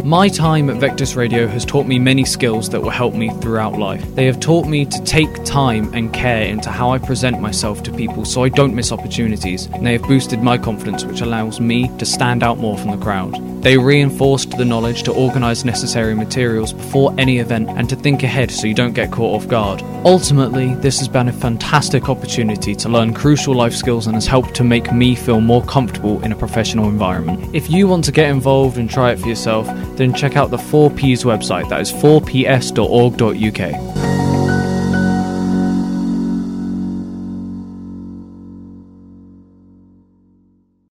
My time at Vectis Radio has taught me many skills that will help me throughout life. They have taught me to take time and care into how I present myself to people so I don't miss opportunities, and they have boosted my confidence, which allows me to stand out more from the crowd. They reinforced the knowledge to organise necessary materials before any event and to think ahead so you don't get caught off guard. Ultimately, this has been a fantastic opportunity to learn crucial life skills and has helped to make me feel more comfortable in a professional environment. If you want to get involved and try it for yourself, then check out the 4Ps website, that is 4ps.org.uk.